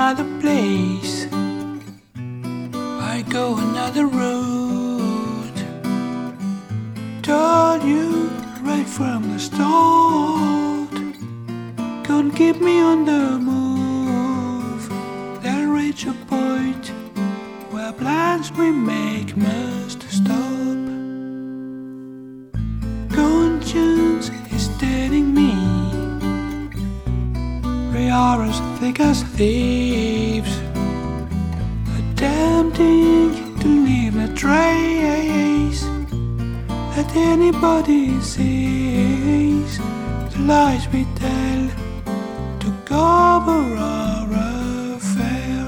another place, I go another road. Told you right from the start, can't keep me on the move. Then reach a point where plans we make must stop. Conscience is telling me we are as thick as thieves, attempting to leave a trace that anybody sees. The lies we tell to cover our affair.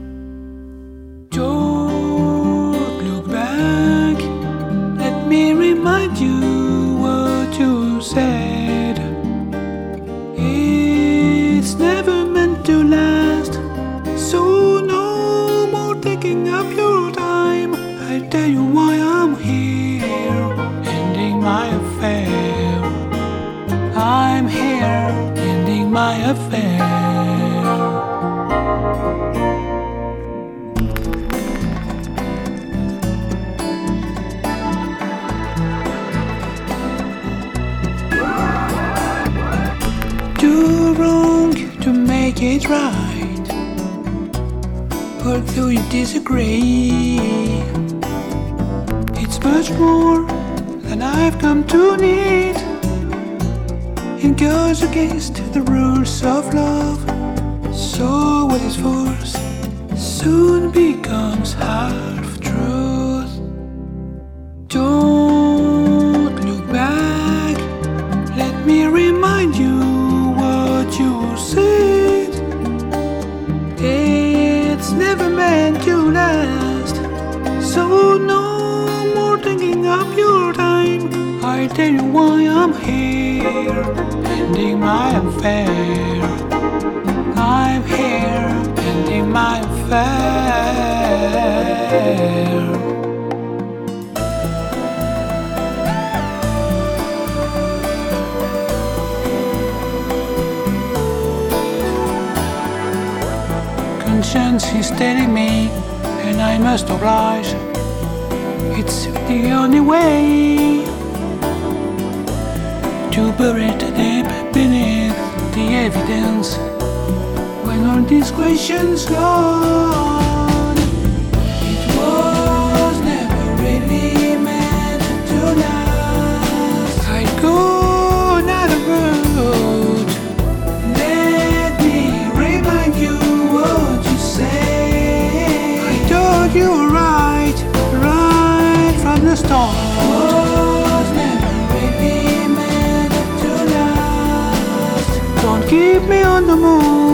Don't look back, let me remind you what you said. It's never meant to last, so no more taking up your time. I tell you why I'm here, ending my affair. I'm here, ending my affair. Too wrong to make it right, although you disagree. It's much more than I've come to need. It goes against the rules of love. So what is force soon becomes half truth. Don't look back, let me remind you what you said. It's never meant to last, so no more taking up your time. I tell you why I'm here, ending my affair. I'm here, ending my affair. Conscience is telling me, and I must oblige. It's the only way to bury it deep beneath the evidence. When all these questions gone, it was never really meant to last. I go another road. Let me remind you what you say. I told you right from the start. Was never really meant to last. Don't keep me on the move.